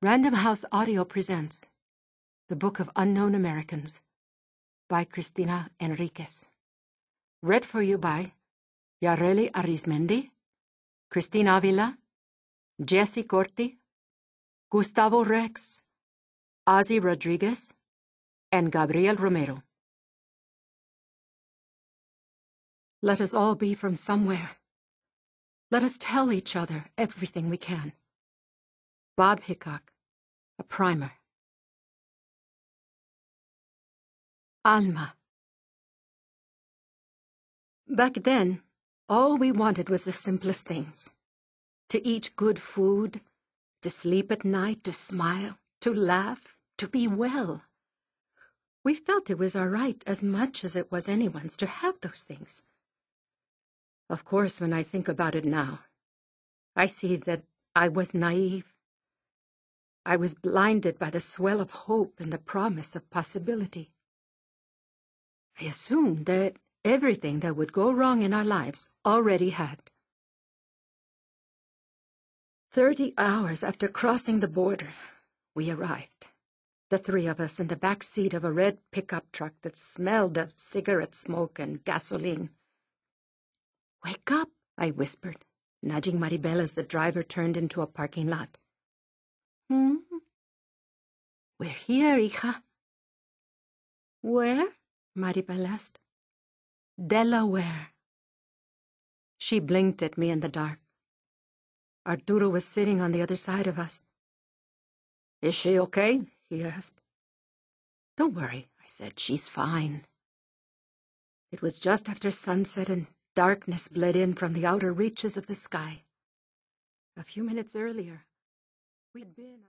Random House Audio presents The Book of Unknown Americans by Cristina Enriquez. Read for you by Yareli Arizmendi, Cristina Avila, Jesse Corti, Gustavo Rex, Ozzy Rodriguez, and Gabriel Romero. Let us all be from somewhere. Let us tell each other everything we can. Bob Hickok, a primer. Alma. Back then, all we wanted was the simplest things. To eat good food, to sleep at night, to smile, to laugh, to be well. We felt it was our right as much as it was anyone's to have those things. Of course, when I think about it now, I see that I was naive. I was blinded by the swell of hope and the promise of possibility. I assumed that everything that would go wrong in our lives already had. 30 hours after crossing the border, we arrived. The three of us in the back seat of a red pickup truck that smelled of cigarette smoke and gasoline. "Wake up," I whispered, nudging Maribel as the driver turned into a parking lot. "We're here, hija." "Where?" Maribel asked. "Delaware." She blinked at me in the dark. Arturo was sitting on the other side of us. "Is she okay?" he asked. "Don't worry," I said. "She's fine." It was just after sunset and darkness bled in from the outer reaches of the sky. A few minutes earlier, we'd been...